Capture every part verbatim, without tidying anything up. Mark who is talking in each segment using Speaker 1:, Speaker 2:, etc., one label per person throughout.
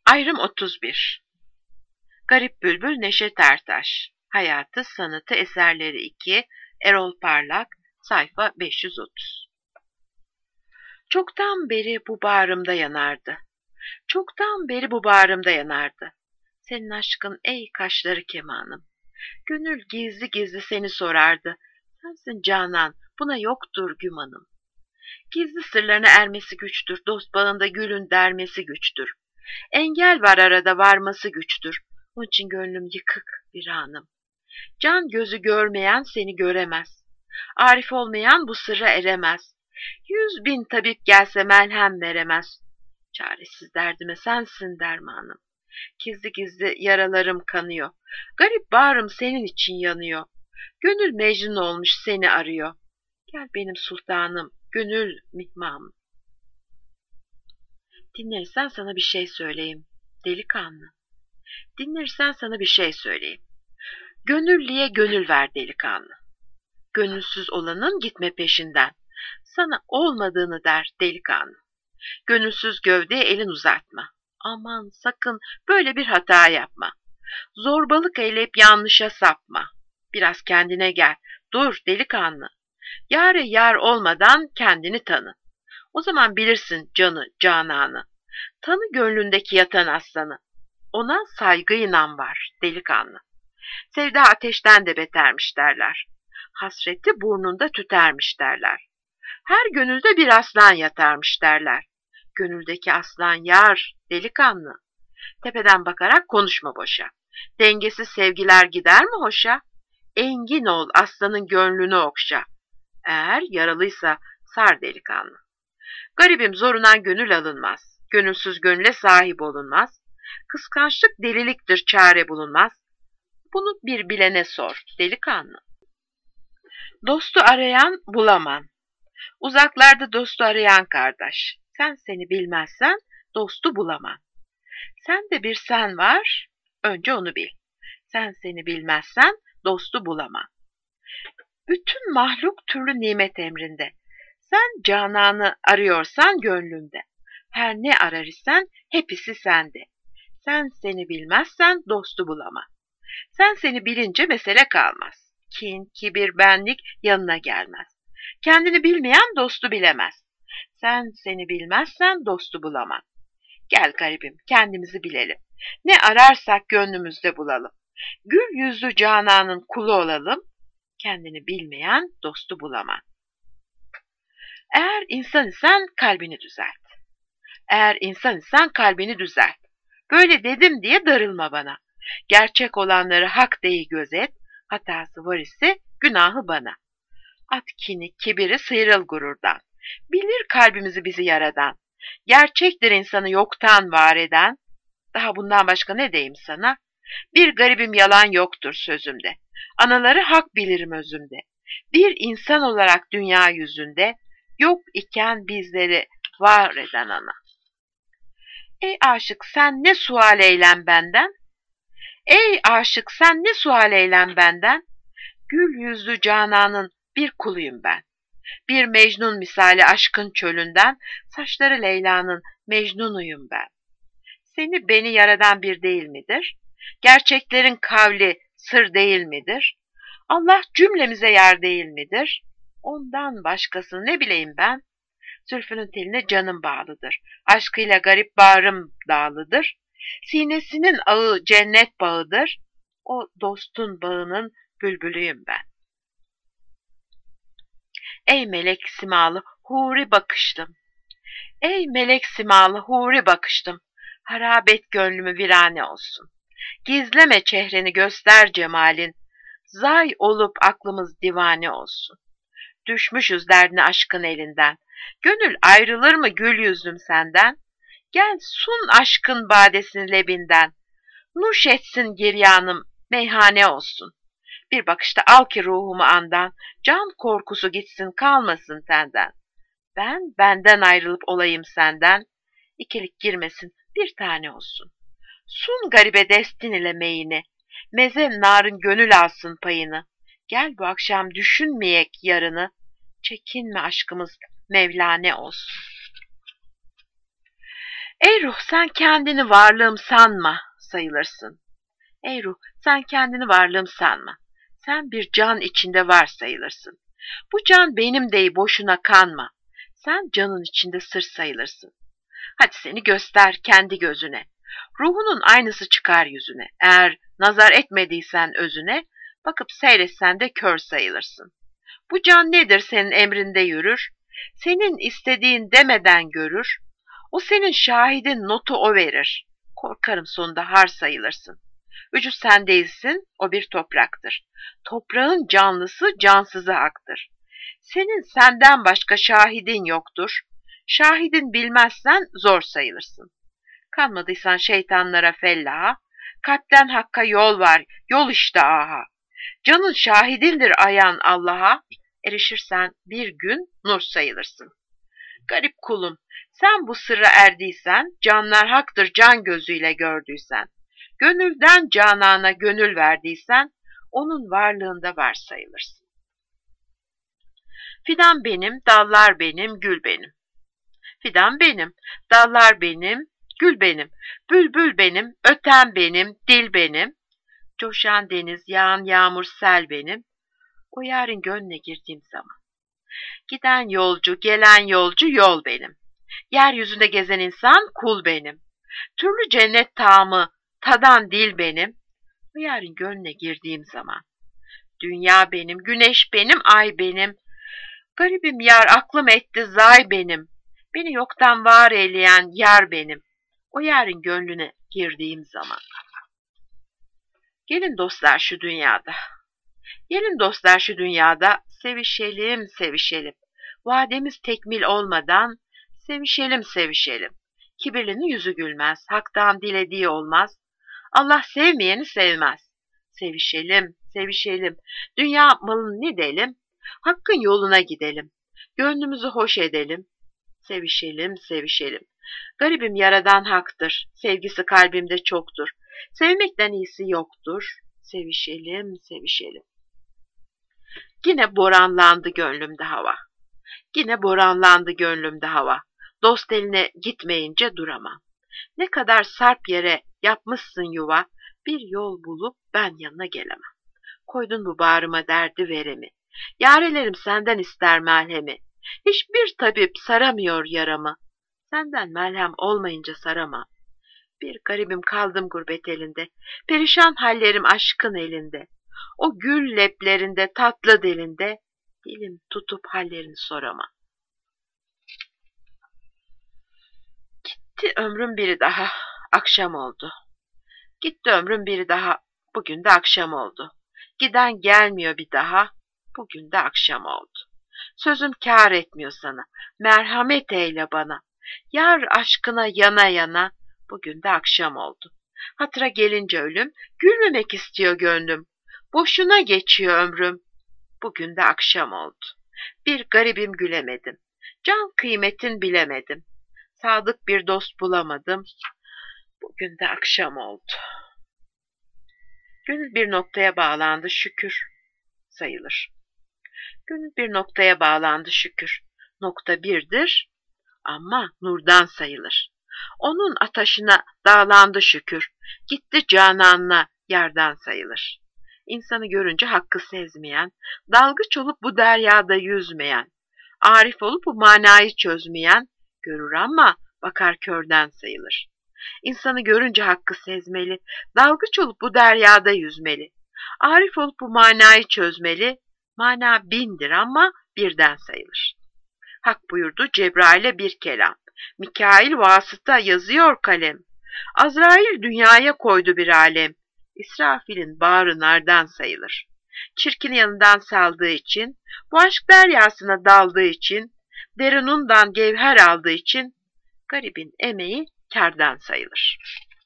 Speaker 1: Ayrım otuz bir. Garip Bülbül Neşet Ertaş. Hayatı, Sanatı Eserleri iki. Erol Parlak. Sayfa beş yüz otuz. Çoktan beri bu bağrımda yanardı. Çoktan beri bu bağrımda yanardı. Senin aşkın ey kaşları kemanım. Gönül gizli gizli seni sorardı. Sensin Canan, buna yoktur gümanım. Gizli sırlarına ermesi güçtür, dost bağında gülün dermesi güçtür. Engel var arada, varması güçtür. Onun için gönlüm yıkık bir anım. Can gözü görmeyen seni göremez. Arif olmayan bu sırra eremez. Yüz bin tabip gelse merhem veremez. Çaresiz derdime sensin dermanım. Gizli gizli yaralarım kanıyor. Garip bağrım senin için yanıyor. Gönül Mecnun olmuş seni arıyor. Gel benim sultanım, gönül mihmam. Dinlersen sana bir şey söyleyeyim, delikanlı. Dinlersen sana bir şey söyleyeyim. Gönüllüye gönül ver delikanlı. Gönülsüz olanın gitme peşinden. Sana olmadığını der delikanlı. Gönülsüz gövdeye elin uzatma. Aman sakın böyle bir hata yapma. Zorbalık eyleyip yanlışa sapma. Biraz kendine gel. Dur delikanlı. Yâre yar olmadan kendini tanı. O zaman bilirsin canı, cananı. Tanı gönlündeki yatan aslanı. Ona saygıyla var delikanlı. Sevda ateşten de betermiş derler. Hasreti burnunda tütermiş derler. Her gönülde bir aslan yatarmış derler. Gönüldeki aslan yar, delikanlı. Tepeden bakarak konuşma boşa. Dengesiz sevgiler gider mi hoşa? Engin ol, aslanın gönlünü okşa. Eğer yaralıysa sar delikanlı. Garibim zorundan gönül alınmaz. Gönülsüz gönüle sahip olunmaz. Kıskançlık deliliktir, çare bulunmaz. Bunu bir bilene sor, delikanlı. Dostu arayan bulaman. Uzaklarda dostu arayan kardeş. Sen seni bilmezsen dostu bulamam. Sen de bir sen var, önce onu bil. Sen seni bilmezsen dostu bulamam. Bütün mahluk türlü nimet emrinde. Sen cananı arıyorsan gönlünde. Her ne arar isen hepsi sende. Sen seni bilmezsen dostu bulamam. Sen seni bilince mesele kalmaz. Kin, kibir, benlik yanına gelmez. Kendini bilmeyen dostu bilemez. Sen seni bilmezsen dostu bulamam. Gel garibim, kendimizi bilelim. Ne ararsak gönlümüzde bulalım. Gül yüzlü cananın kulu olalım. Kendini bilmeyen dostu bulamam. Eğer insan isen kalbini düzelt. Eğer insan isen kalbini düzelt. Böyle dedim diye darılma bana. Gerçek olanları hak deyi gözet. Hatası var ise günahı bana. At kini, kibiri, sıyrıl gururdan. Bilir kalbimizi bizi yaradan. Gerçektir insanı yoktan var eden. Daha bundan başka ne diyeyim sana? Bir garibim yalan yoktur sözümde. Anaları hak bilirim özümde. Bir insan olarak dünya yüzünde yok iken bizleri var eden ana. Ey aşık sen ne sual eylem benden? Ey aşık sen ne sual eylem benden? Gül yüzlü cananın bir kuluyum ben. Bir Mecnun misali aşkın çölünden, saçları Leyla'nın Mecnunuyum ben. Seni beni yaradan bir değil midir? Gerçeklerin kavli sır değil midir? Allah cümlemize yar değil midir? Ondan başkasını ne bileyim ben? Zülfünün teline canım bağlıdır. Aşkıyla garip bağrım dağlıdır. Sinesinin ağı cennet bağıdır. O dostun bağının bülbülüyüm ben. Ey melek simalı huri bakışlım. Ey melek simalı huri bakışlım. Harabet gönlümü virane olsun. Gizleme çehreni göster cemalin. Zay olup aklımız divane olsun. Düşmüşüz derdine aşkın elinden. Gönül ayrılır mı gül yüzlüm senden? Gel sun aşkın badesini lebinden. Nuş etsin giryanım meyhane olsun. Bir bakışta al ki ruhumu andan. Can korkusu gitsin kalmasın tenden. Ben benden ayrılıp olayım senden. İkilik girmesin bir tane olsun. Sun garibe destin ile meyini. Meze narın gönül alsın payını. Gel bu akşam düşünmeyek yarını. Çekinme aşkımız Mevlane olsun. Ey ruh sen kendini varlığım sanma sayılırsın. Ey ruh sen kendini varlığım sanma. Sen bir can içinde var sayılırsın. Bu can benim dey boşuna kanma. Sen canın içinde sır sayılırsın. Hadi seni göster kendi gözüne. Ruhunun aynısı çıkar yüzüne. Eğer nazar etmediysen özüne, bakıp seyretsen de kör sayılırsın. Bu can nedir senin emrinde yürür? Senin istediğin demeden görür. O senin şahidin notu o verir. Korkarım sonunda har sayılırsın. Ücü sen değilsin, o bir topraktır. Toprağın canlısı cansızı haktır. Senin senden başka şahidin yoktur. Şahidin bilmezsen zor sayılırsın. Kanmadıysan şeytanlara fellaha, kalpten hakka yol var, yol işte aha. Canın şahidindir ayan Allah'a, erişirsen bir gün nur sayılırsın. Garip kulum, sen bu sırra erdiysen, canlar haktır can gözüyle gördüysen, gönülden canana gönül verdiysen, onun varlığında var sayılırsın. Fidan benim, dallar benim, gül benim. Fidan benim, dallar benim, gül benim, bülbül benim, öten benim, dil benim. Coşan deniz, yağan yağmur, sel benim. O yarın gönlüne girdiğim zaman. Giden yolcu, gelen yolcu yol benim. Yeryüzünde gezen insan kul benim. Türlü cennet tağımı tadan dil benim. O yarın gönlüne girdiğim zaman. Dünya benim, güneş benim, ay benim. Garibim yar aklım etti zay benim. Beni yoktan var eyleyen yar benim. O yarın gönlüne girdiğim zaman. Gelin dostlar şu dünyada. Gelin dostlar şu dünyada sevişelim sevişelim. Vademiz tekmil olmadan sevişelim sevişelim. Kibirlinin yüzü gülmez, haktan dilediği olmaz. Allah sevmeyeni sevmez. Sevişelim, sevişelim. Dünya malını ne delim? Hakkın yoluna gidelim. Gönlümüzü hoş edelim. Sevişelim, sevişelim. Garibim yaradan haktır. Sevgisi kalbimde çoktur. Sevmekten iyisi yoktur. Sevişelim, sevişelim. Yine boranlandı gönlümde hava. Yine boranlandı gönlümde hava. Dost eline gitmeyince duramam. Ne kadar sarp yere yapmışsın yuva, bir yol bulup ben yanına gelemem. Koydun bu bağrıma derdi veremi. Yarelerim senden ister merhemi. Hiçbir tabip saramıyor yaramı. Senden merhem olmayınca saramam. Bir garibim kaldım gurbet elinde. Perişan hallerim aşkın elinde. O gül leplerinde tatlı dilinde. Dilim tutup hallerini soramam. Gitti ömrüm biri daha. Akşam oldu. Gitti ömrüm biri daha. Bugün de akşam oldu. Giden gelmiyor bir daha. Bugün de akşam oldu. Sözüm kâr etmiyor sana. Merhamet eyle bana. Yar aşkına yana yana. Bugün de akşam oldu. Hatıra gelince ölüm. Gülmemek istiyor gönlüm. Boşuna geçiyor ömrüm. Bugün de akşam oldu. Bir garibim gülemedim. Can kıymetin bilemedim. Sadık bir dost bulamadım. Bugün de akşam oldu. Gönül bir noktaya bağlandı şükür sayılır. Gönül bir noktaya bağlandı şükür. Nokta birdir ama nurdan sayılır. Onun ataşına dağlandı şükür. Gitti cananına yardan sayılır. İnsanı görünce hakkı sezmeyen, dalgıç olup bu deryada yüzmeyen, arif olup bu manayı çözmeyen, görür ama bakar körden sayılır. İnsanı görünce hakkı sezmeli, dalgıç olup bu deryada yüzmeli, arif olup bu manayı çözmeli, mana bindir ama birden sayılır. Hak buyurdu Cebrail'e bir kelam, Mikail vasıta yazıyor kalem, Azrail dünyaya koydu bir alem, İsrafil'in bağrı nardan sayılır. Çirkin yanından saldığı için, bu aşk deryasına daldığı için, derinundan gevher aldığı için, garibin emeği kârdan sayılır.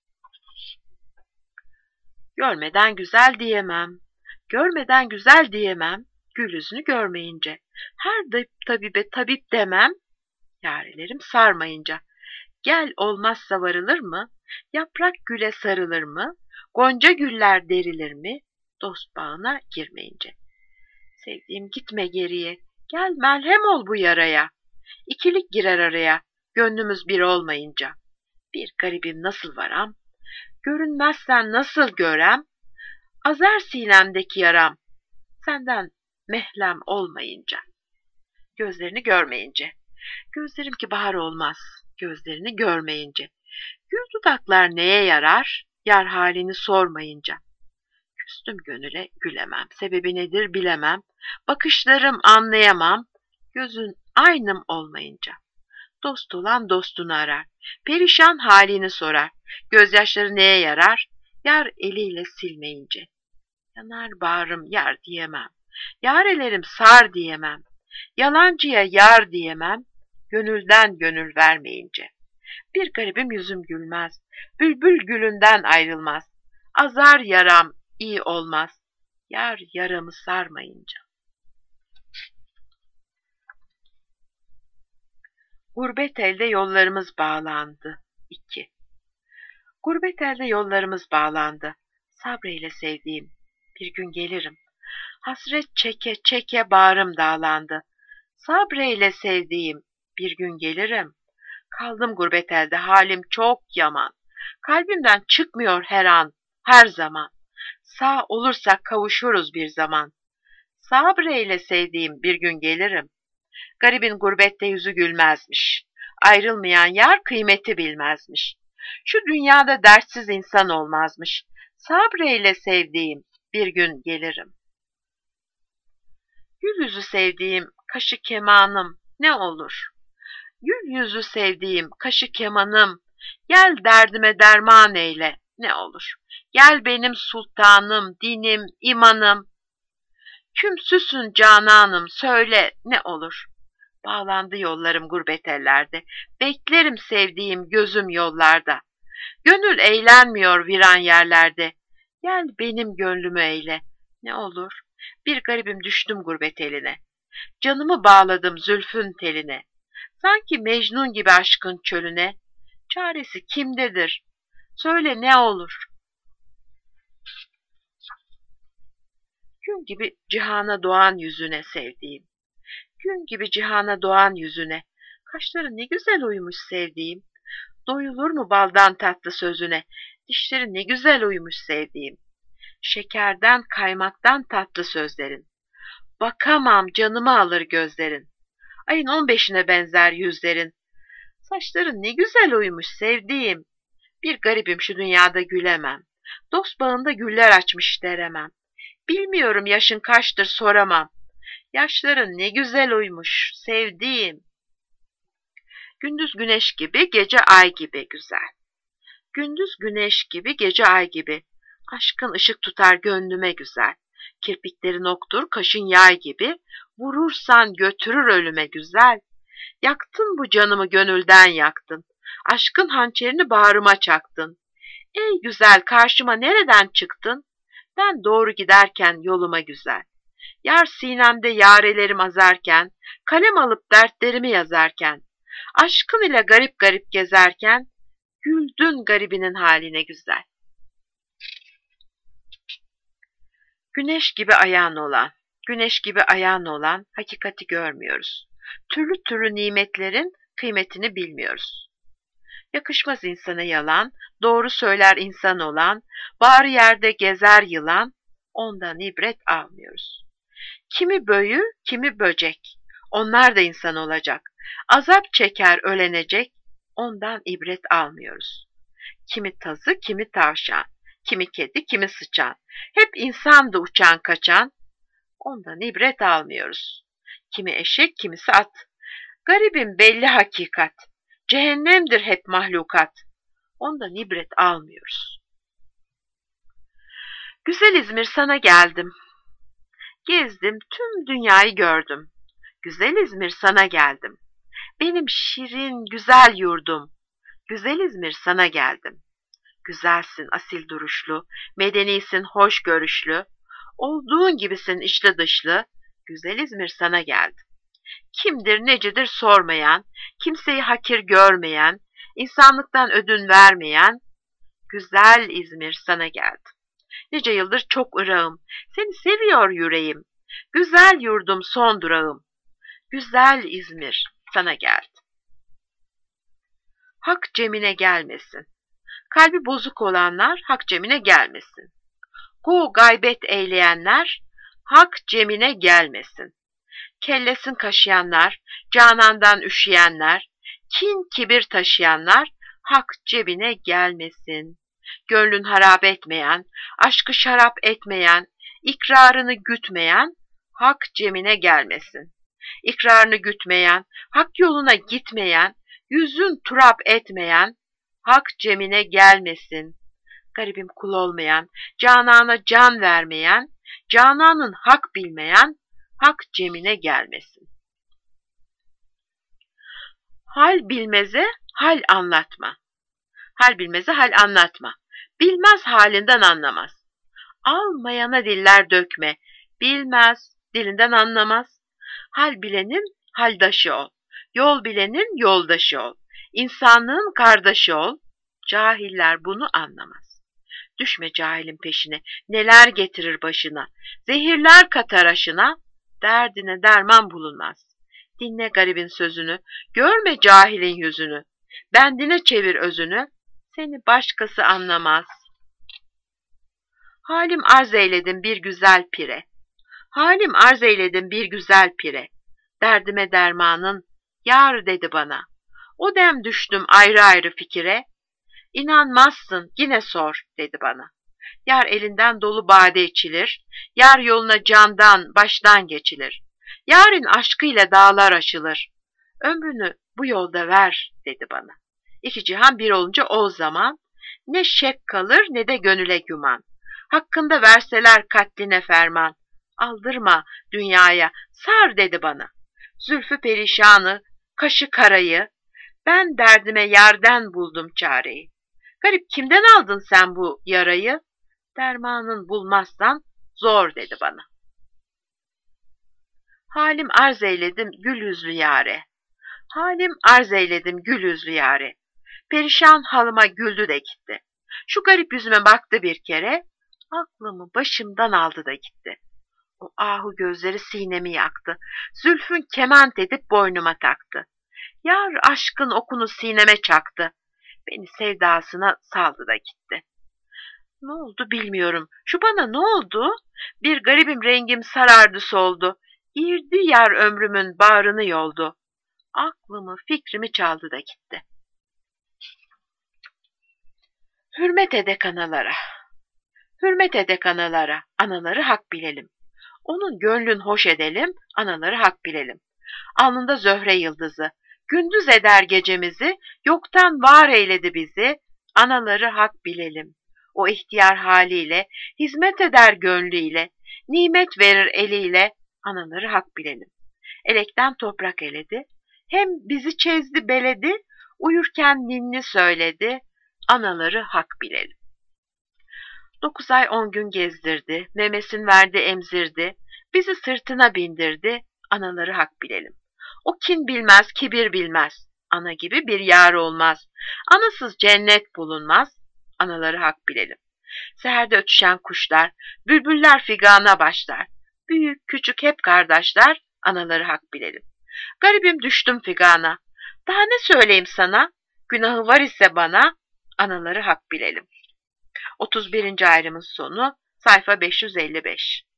Speaker 1: Görmeden güzel diyemem, görmeden güzel diyemem, gül yüzünü görmeyince. Her tabibe tabip demem, yarelerim sarmayınca. Gel olmazsa varılır mı? Yaprak güle sarılır mı? Gonca güller derilir mi? Dost bağına girmeyince. Sevdiğim gitme geriye, gel merhem ol bu yaraya. İkilik girer araya, gönlümüz bir olmayınca. Bir garibim nasıl varam, görünmezsen nasıl görem, azar sinemdeki yaram, senden mehlem olmayınca, gözlerini görmeyince. Gözlerim ki bahar olmaz, gözlerini görmeyince. Gül dudaklar neye yarar, yar halini sormayınca. Küstüm gönüle gülemem, sebebi nedir bilemem, bakışlarım anlayamam, gözün aynım olmayınca. Dost olan dostunu arar, perişan halini sorar, gözyaşları neye yarar, yar eliyle silmeyince. Yanar bağrım yar diyemem, yarelerim sar diyemem, yalancıya yar diyemem, gönülden gönül vermeyince. Bir garibim yüzüm gülmez, bülbül gülünden ayrılmaz, azar yaram iyi olmaz, yar yaramı sarmayınca. Gurbet elde yollarımız bağlandı. iki. Gurbet elde yollarımız bağlandı. Sabreyle sevdiğim, bir gün gelirim. Hasret çeke çeke bağrım dağlandı. Sabreyle sevdiğim, bir gün gelirim. Kaldım gurbet elde, halim çok yaman. Kalbimden çıkmıyor her an, her zaman. Sağ olursak kavuşuruz bir zaman. Sabreyle sevdiğim, bir gün gelirim. Garibin gurbette yüzü gülmezmiş. Ayrılmayan yar kıymeti bilmezmiş. Şu dünyada dertsiz insan olmazmış. Sabreyle sevdiğim, bir gün gelirim. Gül yüzü sevdiğim, kaşı kemanım ne olur? Gül yüzü sevdiğim, kaşı kemanım, gel derdime derman eyle ne olur? Gel benim sultanım, dinim, imanım, kümsüsün cananım söyle ne olur? Bağlandı yollarım gurbet ellerde, beklerim sevdiğim gözüm yollarda. Gönül eğlenmiyor viran yerlerde, gel benim gönlümü eyle ne olur? Bir garibim düştüm gurbet eline, canımı bağladım zülfün teline. Sanki Mecnun gibi aşkın çölüne, çaresi kimdedir? Söyle ne olur? Gün gibi cihana doğan yüzüne sevdiğim, gün gibi cihana doğan yüzüne, kaşları ne güzel uyumuş sevdiğim, doyulur mu baldan tatlı sözüne, dişleri ne güzel uyumuş sevdiğim, şekerden kaymaktan tatlı sözlerin, bakamam canımı alır gözlerin, ayın on beşine benzer yüzlerin, saçların ne güzel uyumuş sevdiğim, bir garibim şu dünyada gülemem, dost bağında güller açmış deremem, bilmiyorum yaşın kaçtır soramam, yaşların ne güzel uymuş sevdiğim. Gündüz güneş gibi, gece ay gibi güzel. Gündüz güneş gibi, gece ay gibi. Aşkın ışık tutar gönlüme güzel. Kirpiklerin oktur, kaşın yay gibi. Vurursan götürür ölüme güzel. Yaktın bu canımı gönülden yaktın. Aşkın hançerini bağrıma çaktın. Ey güzel karşıma nereden çıktın? Ben doğru giderken yoluma güzel. Yar sinemde yarelerim azarken, kalem alıp dertlerimi yazarken, aşkın ile garip garip gezerken, güldün garibinin haline güzel. Güneş gibi ayağın olan, güneş gibi ayağın olan hakikati görmüyoruz. Türlü türlü nimetlerin kıymetini bilmiyoruz. Yakışmaz insana yalan, doğru söyler insan olan, bağrı yerde gezer yılan, ondan ibret almıyoruz. Kimi böğü, kimi böcek, onlar da insan olacak. Azap çeker ölenecek, ondan ibret almıyoruz. Kimi tazı, kimi tavşan, kimi kedi, kimi sıçan, hep insandı uçan kaçan, ondan ibret almıyoruz. Kimi eşek, kimisi at, garibim belli hakikat, cehennemdir hep mahlukat, ondan ibret almıyoruz. Güzel İzmir sana geldim, gezdim tüm dünyayı gördüm, güzel İzmir sana geldim, benim şirin güzel yurdum, güzel İzmir sana geldim. Güzelsin asil duruşlu, medenisin hoş görüşlü, olduğun gibisin içli dışlı, güzel İzmir sana geldim. Kimdir necedir sormayan, kimseyi hakir görmeyen, insanlıktan ödün vermeyen, güzel İzmir sana geldim. Nice yıldır çok ırağım, seni seviyor yüreğim, güzel yurdum son durağım, güzel İzmir sana geldim. hak cemine gelmesin. Kalbi bozuk olanlar hak cemine gelmesin. Gu gaybet eyleyenler hak cemine gelmesin. Kellesin kaşıyanlar, canandan üşüyenler, kin kibir taşıyanlar hak cebine gelmesin. Gönlün harap etmeyen, aşkı şarap etmeyen, ikrarını gütmeyen hak cemine gelmesin. İkrarını gütmeyen, hak yoluna gitmeyen, yüzün turap etmeyen hak cemine gelmesin. Garibim kul olmayan, canana can vermeyen, cananın hak bilmeyen hak cemine gelmesin. Hal bilmeze hal anlatma. Hal bilmeze hal anlatma. Bilmez halinden anlamaz. Almayana diller dökme. Bilmez, dilinden anlamaz. Hal bilenin haldaşı ol. Yol bilenin yoldaşı ol. İnsanlığın kardeşi ol. Cahiller bunu anlamaz. Düşme cahilin peşine. Neler getirir başına. Zehirler katar aşına. Derdine derman bulunmaz. Dinle garibin sözünü. Görme cahilin yüzünü. Bendine çevir özünü. Seni başkası anlamaz. Halim arz eyledim bir güzel pire. Halim arz eyledim bir güzel pire. Derdime dermanın yar dedi bana. O dem düştüm ayrı ayrı fikire. İnanmazsın yine sor dedi bana. Yar elinden dolu bade içilir. Yar yoluna candan baştan geçilir. Yarın aşkıyla dağlar aşılır. Ömrünü bu yolda ver dedi bana. İki cihan bir olunca o zaman ne şek kalır ne de gönüle güman. Hakkında verseler katline ferman. Aldırma dünyaya sar dedi bana. Zülfü perişanı, kaşı karayı, ben derdime yerden buldum çareyi. Garip kimden aldın sen bu yarayı? Dermanın bulmazsan zor dedi bana. Halim arz eyledim gül yüzlü yâre. Halim arz eyledim gül yüzlü yâre. Perişan halıma güldü de gitti. Şu garip yüzüme baktı bir kere, aklımı başımdan aldı da gitti. O ahu gözleri sinemi yaktı. Zülfün kement edip boynuma taktı. Yar aşkın okunu sineme çaktı. Beni sevdasına saldı da gitti. Ne oldu bilmiyorum. Şu bana ne oldu? Bir garibim rengim sarardı soldu. Girdi yar ömrümün bağrını yoldu. Aklımı fikrimi çaldı da gitti. Hürmet edek analara. Hürmet edek analara. Anaları hak bilelim. Onun gönlün hoş edelim. Anaları hak bilelim. Alnında zöhre yıldızı. Gündüz eder gecemizi. Yoktan var eyledi bizi. Anaları hak bilelim. O ihtiyar haliyle, hizmet eder gönlüyle, nimet verir eliyle, anaları hak bilelim. Elekten toprak eledi, hem bizi çezdi beledi, uyurken ninni söyledi, anaları hak bilelim. Dokuz ay on gün gezdirdi, memesin verdi emzirdi, bizi sırtına bindirdi, anaları hak bilelim. O kin bilmez, kibir bilmez, ana gibi bir yar olmaz, anasız cennet bulunmaz, anaları hak bilelim. Seherde ötüşen kuşlar, bülbüller figana başlar. Büyük küçük hep kardeşler, anaları hak bilelim. Garibim düştüm figana. Daha ne söyleyeyim sana? Günahı var ise bana, anaları hak bilelim. otuz birinci ayrımın sonu, sayfa beş yüz elli beş.